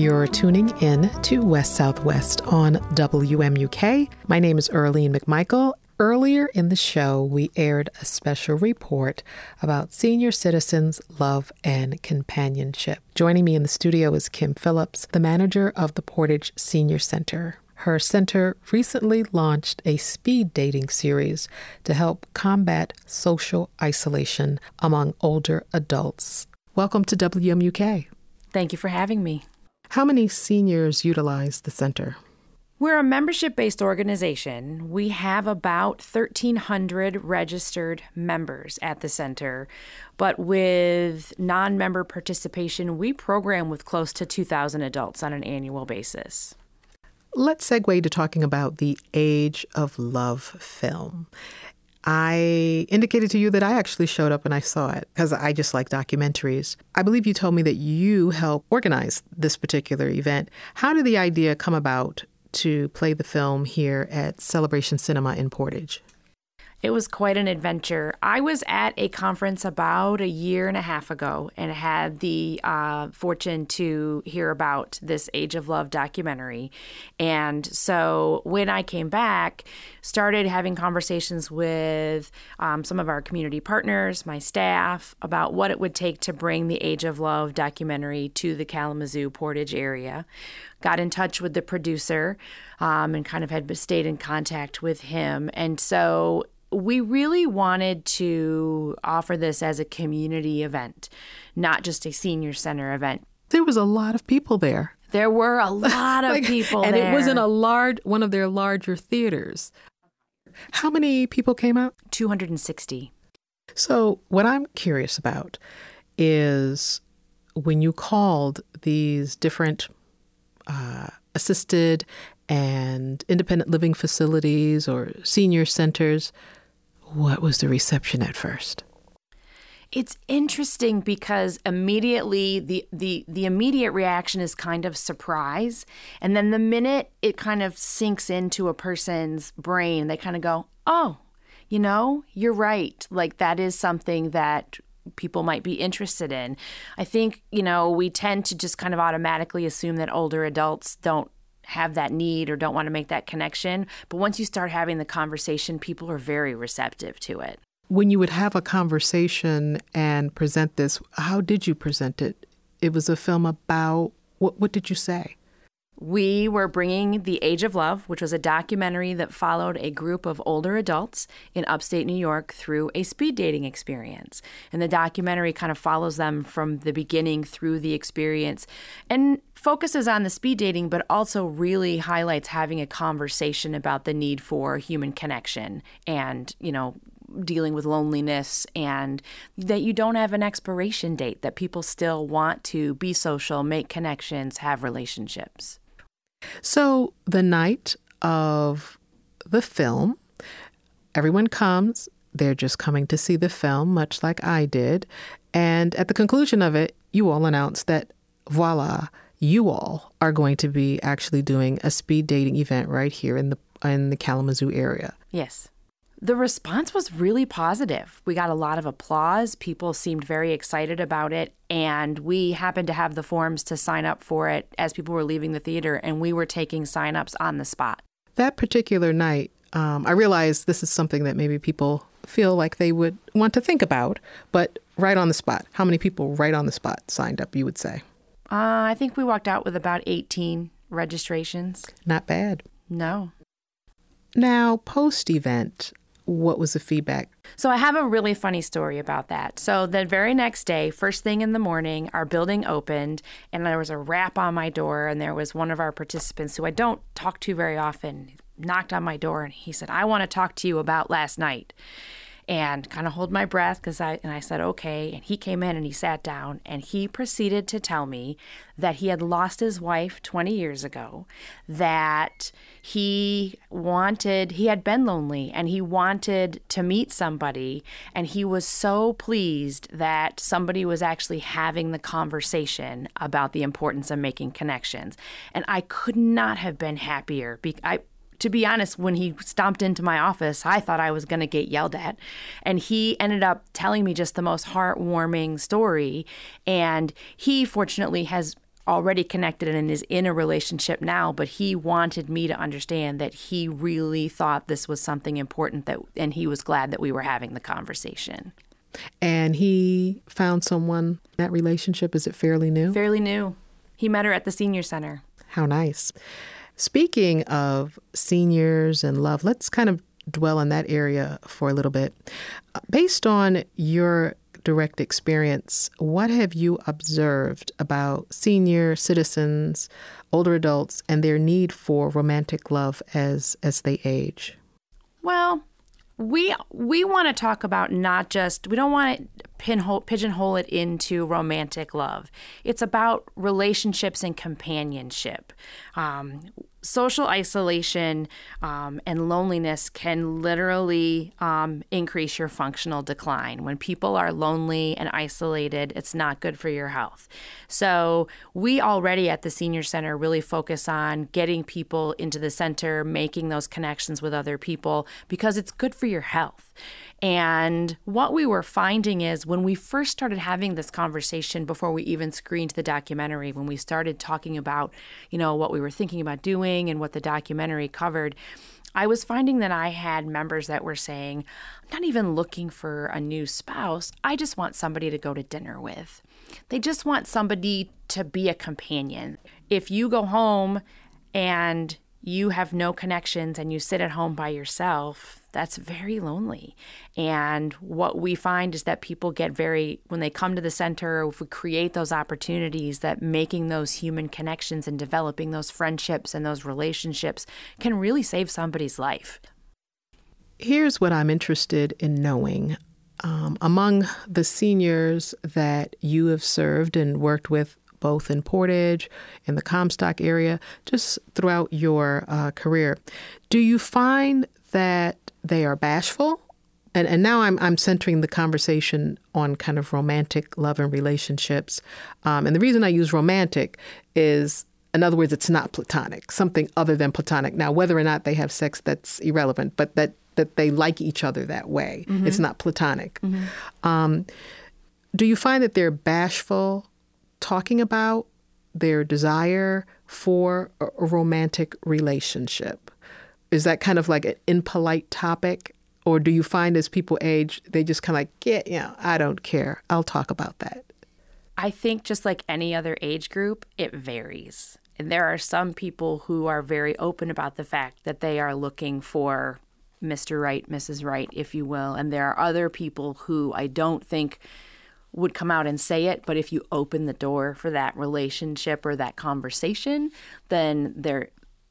You're tuning in to West Southwest on WMUK. My name is Earlene McMichael. Earlier in the show, we aired a special report about senior citizens' love and companionship. Joining me in the studio is Kim Phillips, the manager of the Portage Senior Center. Her center recently launched a speed dating series to help combat social isolation among older adults. Welcome to WMUK. Thank you for having me. How many seniors utilize the center? We're a membership-based organization. We have about 1,300 registered members at the center, but with non-member participation, we program with close to 2,000 adults on an annual basis. Let's segue to talking about the Age of Love film. I indicated to you that I actually showed up and I saw it because I just like documentaries. I believe you told me that you helped organize this particular event. How did the idea come about to play the film here at Celebration Cinema in Portage? It was quite an adventure. I was at a conference about a year and a half ago and had the fortune to hear about this Age of Love documentary. And so when I came back, started having conversations with some of our community partners, my staff, about what it would take to bring the Age of Love documentary to the Kalamazoo Portage area. Got in touch with the producer and kind of had stayed in contact with him. And so we really wanted to offer this as a community event, not just a senior center event. There was a lot of people there. There were a lot of people and there. And it was in one of their larger theaters. How many people came out? 260. So what I'm curious about is when you called these different assisted and independent living facilities or senior centers, what was the reception at first? It's interesting because immediately the immediate reaction is kind of surprise. And then the minute it kind of sinks into a person's brain, they kind of go, oh, you're right. Like that is something that people might be interested in. I think, we tend to just kind of automatically assume that older adults don't have that need or don't want to make that connection. But once you start having the conversation, people are very receptive to it. When you would have a conversation and present this, how did you present it? It was a film about, what did you say? We were bringing The Age of Love, which was a documentary that followed a group of older adults in upstate New York through a speed dating experience. And the documentary kind of follows them from the beginning through the experience and focuses on the speed dating, but also really highlights having a conversation about the need for human connection and, dealing with loneliness and that you don't have an expiration date, that people still want to be social, make connections, have relationships. So the night of the film, everyone comes. They're just coming to see the film, much like I did. And at the conclusion of it, you all announced that, voila, you all are going to be actually doing a speed dating event right here in the Kalamazoo area. Yes. The response was really positive. We got a lot of applause. People seemed very excited about it. And we happened to have the forms to sign up for it as people were leaving the theater, and we were taking sign-ups on the spot. That particular night, I realize this is something that maybe people feel like they would want to think about, but right on the spot, how many people right on the spot signed up, you would say? I think we walked out with about 18 registrations. Not bad. No. Now, post-event, what was the feedback? So I have a really funny story about that. So the very next day, first thing in the morning, our building opened and there was a rap on my door, and there was one of our participants who I don't talk to very often, knocked on my door and he said, I want to talk to you about last night. And kind of hold my breath I said, okay. And he came in and he sat down and he proceeded to tell me that he had lost his wife 20 years ago, that he had been lonely and he wanted to meet somebody. And he was so pleased that somebody was actually having the conversation about the importance of making connections. And I could not have been happier. To be honest, when he stomped into my office, I thought I was going to get yelled at. And he ended up telling me just the most heartwarming story. And he, fortunately, has already connected and is in a relationship now, but he wanted me to understand that he really thought this was something important, and he was glad that we were having the conversation. And he found someone. That relationship, is it fairly new? Fairly new. He met her at the senior center. How nice. Speaking of seniors and love, let's kind of dwell on that area for a little bit. Based on your direct experience, what have you observed about senior citizens, older adults, and their need for romantic love as they age? Well, we want to talk about not just, we don't want to pigeonhole it into romantic love. It's about relationships and companionship. Social isolation and loneliness can literally increase your functional decline. When people are lonely and isolated, it's not good for your health. So we already at the Senior Center really focus on getting people into the center, making those connections with other people, because it's good for your health. And what we were finding is when we first started having this conversation before we even screened the documentary, when we started talking about, what we were thinking about doing and what the documentary covered, I was finding that I had members that were saying, I'm not even looking for a new spouse. I just want somebody to go to dinner with. They just want somebody to be a companion. If you go home and you have no connections and you sit at home by yourself, that's very lonely. And what we find is that people get when they come to the center, if we create those opportunities, that making those human connections and developing those friendships and those relationships can really save somebody's life. Here's what I'm interested in knowing. Among the seniors that you have served and worked with, both in Portage, in the Comstock area, just throughout your career, do you find that they are bashful? And now I'm centering the conversation on kind of romantic love and relationships. And the reason I use romantic is, in other words, it's not platonic, something other than platonic. Now, whether or not they have sex, that's irrelevant, but that they like each other that way. Mm-hmm. It's not platonic. Mm-hmm. Do you find that they're bashful talking about their desire for a romantic relationship? Is that kind of like an impolite topic? Or do you find as people age, they just kind of like, I don't care. I'll talk about that. I think just like any other age group, it varies. And there are some people who are very open about the fact that they are looking for Mr. Right, Mrs. Right, if you will. And there are other people who I don't think would come out and say it, but if you open the door for that relationship or that conversation, then they're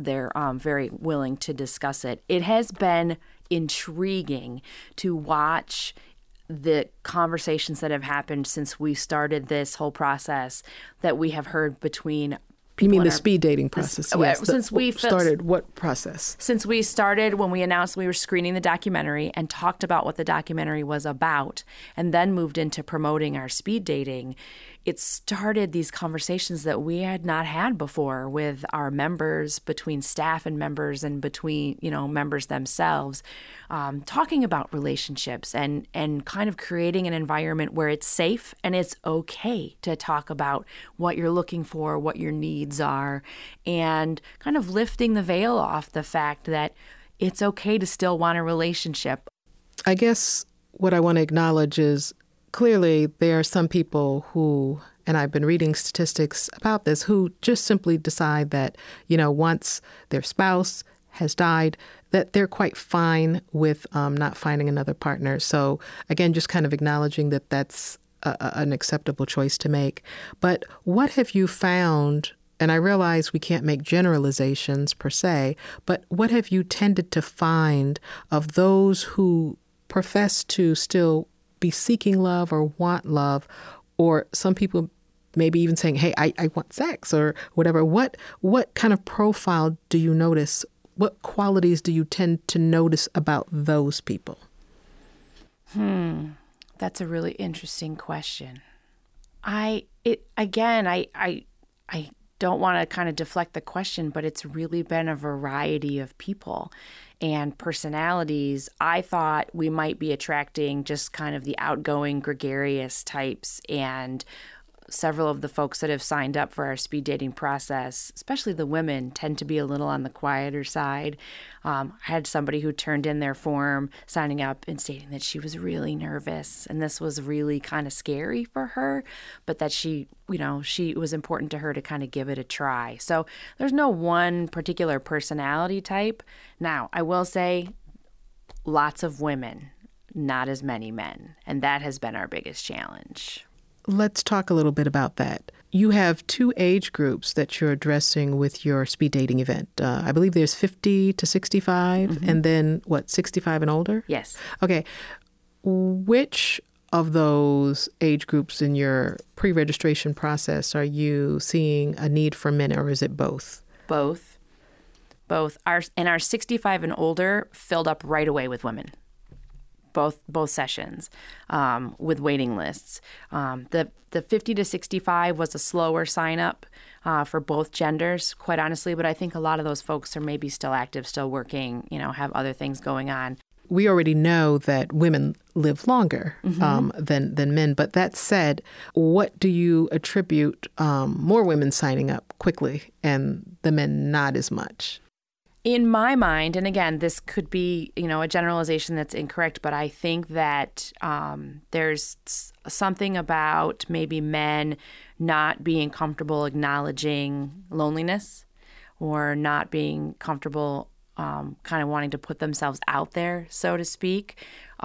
very willing to discuss it. It has been intriguing to watch the conversations that have happened since we started this whole process that we have heard between You mean the speed dating process? Yes. Since we started, what process? Since we started when we announced we were screening the documentary and talked about what the documentary was about, and then moved into promoting our speed dating, it started these conversations that we had not had before with our members, between staff and members, and between members themselves, talking about relationships and kind of creating an environment where it's safe and it's okay to talk about what you're looking for, what your needs are, and kind of lifting the veil off the fact that it's okay to still want a relationship. I guess what I want to acknowledge is clearly there are some people who, and I've been reading statistics about this, who just simply decide that, once their spouse has died, that they're quite fine with not finding another partner. So again, just kind of acknowledging that that's an acceptable choice to make. But what have you found? And I realize we can't make generalizations per se, but what have you tended to find of those who profess to still be seeking love or want love, or some people maybe even saying, hey, I want sex or whatever? What kind of profile do you notice? What qualities do you tend to notice about those people? That's a really interesting question. I don't want to kind of deflect the question, but it's really been a variety of people and personalities. I thought we might be attracting just kind of the outgoing, gregarious types and several of the folks that have signed up for our speed dating process, especially the women, tend to be a little on the quieter side. I had somebody who turned in their form signing up and stating that she was really nervous and this was really kind of scary for her, but that she it was important to her to kind of give it a try. So there's no one particular personality type. Now, I will say lots of women, not as many men, and that has been our biggest challenge. Let's talk a little bit about that. You have 2 age groups that you're addressing with your speed dating event. I believe there's 50 to 65, and then, 65 and older? Yes. Okay. Which of those age groups in your pre-registration process are you seeing a need for men, or is it both? Both. Our 65 and older filled up right away with women. Both sessions with waiting lists. The 50 to 65 was a slower sign up for both genders, quite honestly, but I think a lot of those folks are maybe still active, still working, have other things going on. We already know that women live longer than men, but that said, what do you attribute more women signing up quickly and the men not as much? In my mind, and again, this could be, a generalization that's incorrect, but I think that there's something about maybe men not being comfortable acknowledging loneliness or not being comfortable kind of wanting to put themselves out there, so to speak.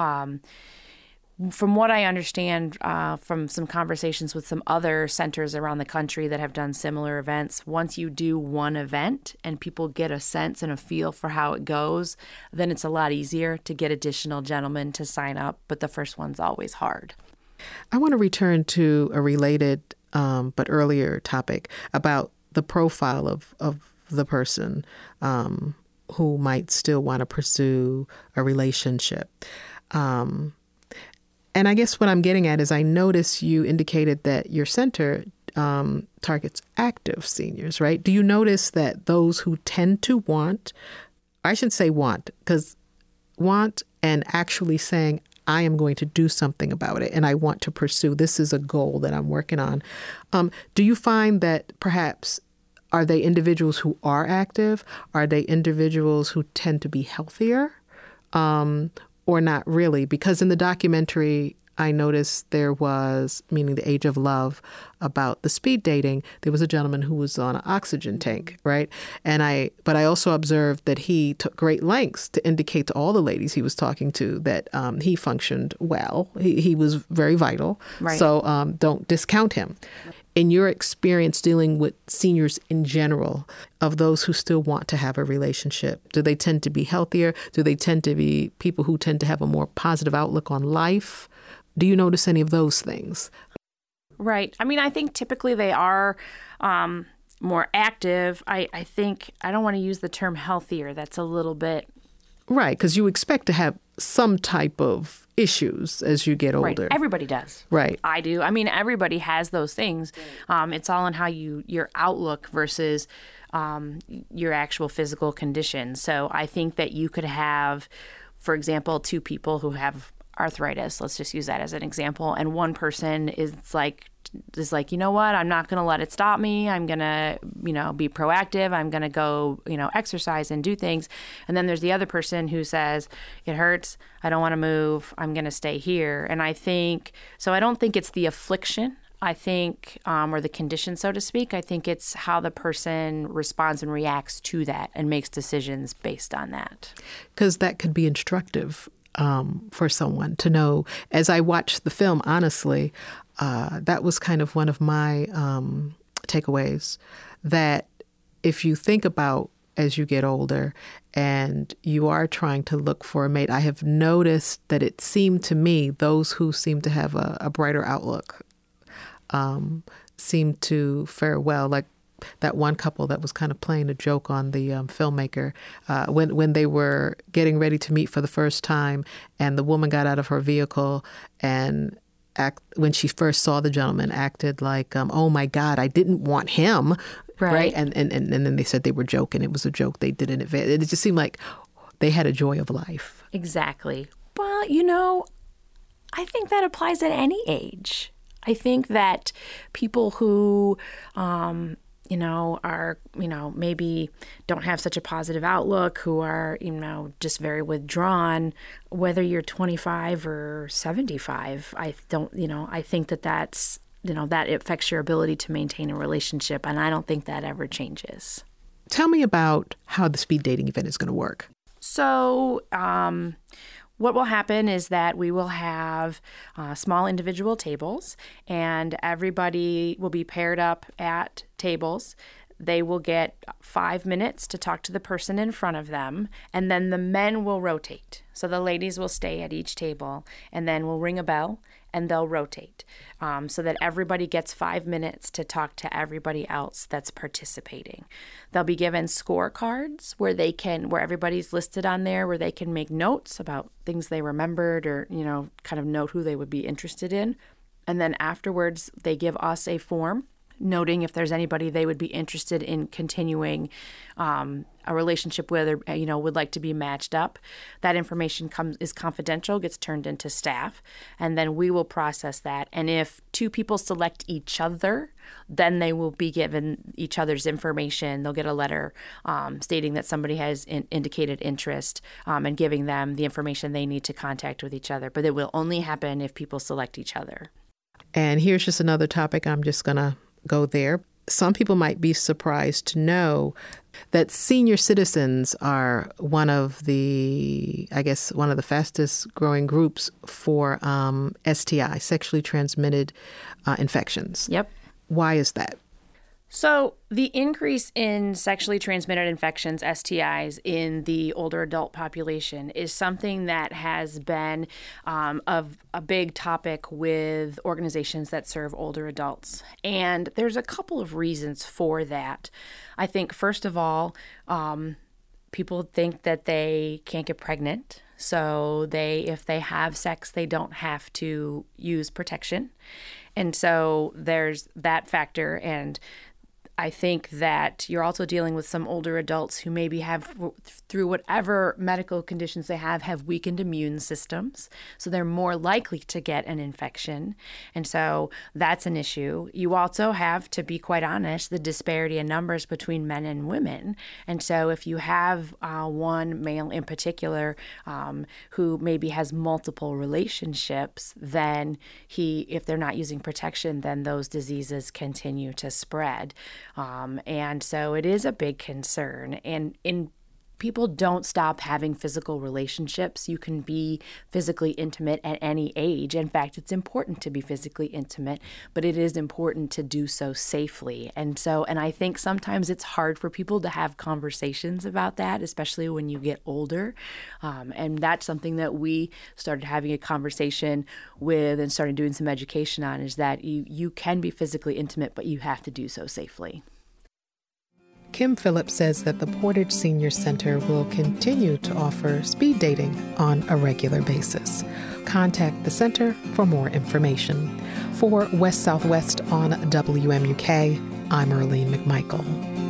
From what I understand from some conversations with some other centers around the country that have done similar events, once you do one event and people get a sense and a feel for how it goes, then it's a lot easier to get additional gentlemen to sign up. But the first one's always hard. I want to return to a related but earlier topic about the profile of the person who might still want to pursue a relationship. And I guess what I'm getting at is I notice you indicated that your center targets active seniors, right? Do you notice that those who tend to want, I shouldn't say want, because want and actually saying, I am going to do something about it and I want to pursue, this is a goal that I'm working on. Do you find that perhaps are they individuals who are active? Are they individuals who tend to be healthier? Or not really? Because in the documentary, I noticed there was, meaning The Age of Love, about the speed dating, there was a gentleman who was on an oxygen tank, right? But I also observed that he took great lengths to indicate to all the ladies he was talking to that he functioned well. He was very vital. Right. So don't discount him. In your experience dealing with seniors in general, of those who still want to have a relationship, do they tend to be healthier? Do they tend to be people who tend to have a more positive outlook on life? Do you notice any of those things? Right. I mean, I think typically they are more active. I think, I don't want to use the term healthier. That's a little bit... Right, because you expect to have some type of issues as you get older. Right. Everybody does. Right. I do. I mean, everybody has those things. It's all in how your outlook versus your actual physical condition. So I think that you could have, for example, 2 people who have arthritis. Let's just use that as an example. And one person is like, you know what, I'm not going to let it stop me. I'm going to, be proactive. I'm going to go, exercise and do things. And then there's the other person who says, it hurts. I don't want to move. I'm going to stay here. And I don't think it's the affliction. I think, or the condition, so to speak. I think it's how the person responds and reacts to that and makes decisions based on that. Because that could be instructive for someone to know. As I watched the film, honestly, that was kind of one of my takeaways, that if you think about as you get older and you are trying to look for a mate, I have noticed that it seemed to me those who seem to have a brighter outlook seem to fare well. Like that one couple that was kind of playing a joke on the filmmaker when they were getting ready to meet for the first time, and the woman got out of her vehicle and when she first saw the gentleman acted like, oh my God, I didn't want him. Right. And then they said they were joking. It was a joke they did in advance. It just seemed like they had a joy of life. Exactly. Well, I think that applies at any age. I think that people who, are, maybe don't have such a positive outlook, who are, just very withdrawn, whether you're 25 or 75, I think that's, that affects your ability to maintain a relationship. And I don't think that ever changes. Tell me about how the speed dating event is going to work. So, what will happen is that we will have small individual tables, and everybody will be paired up at tables. They will get 5 minutes to talk to the person in front of them, and then the men will rotate. So the ladies will stay at each table, and then we'll ring a bell, and they'll rotate so that everybody gets 5 minutes to talk to everybody else that's participating. They'll be given scorecards where everybody's listed on there, where they can make notes about things they remembered or, kind of note who they would be interested in. And then afterwards, they give us a form noting if there's anybody they would be interested in continuing a relationship with, or would like to be matched up. That information is confidential, gets turned into staff, and then we will process that. And if two people select each other, then they will be given each other's information. They'll get a letter stating that somebody has indicated interest and giving them the information they need to contact with each other. But it will only happen if people select each other. And here's just another topic. I'm just going to go there. Some people might be surprised to know that senior citizens are one of the fastest growing groups for STI, sexually transmitted infections. Yep. Why is that? So the increase in sexually transmitted infections, STIs, in the older adult population is something that has been of a big topic with organizations that serve older adults. And there's a couple of reasons for that. I think, first of all, people think that they can't get pregnant. So if they have sex, they don't have to use protection. And so there's that factor. And I think that you're also dealing with some older adults who maybe have, through whatever medical conditions they have weakened immune systems. So they're more likely to get an infection. And so that's an issue. You also have, to be quite honest, the disparity in numbers between men and women. And so if you have one male in particular who maybe has multiple relationships, then if they're not using protection, then those diseases continue to spread. And so it is a big concern. And people don't stop having physical relationships. You can be physically intimate at any age. In fact, it's important to be physically intimate, but it is important to do so safely. And I think sometimes it's hard for people to have conversations about that, especially when you get older. And that's something that we started having a conversation with and started doing some education on, is that you can be physically intimate, but you have to do so safely. Kim Phillips says that the Portage Senior Center will continue to offer speed dating on a regular basis. Contact the center for more information. For West Southwest on WMUK, I'm Earlene McMichael.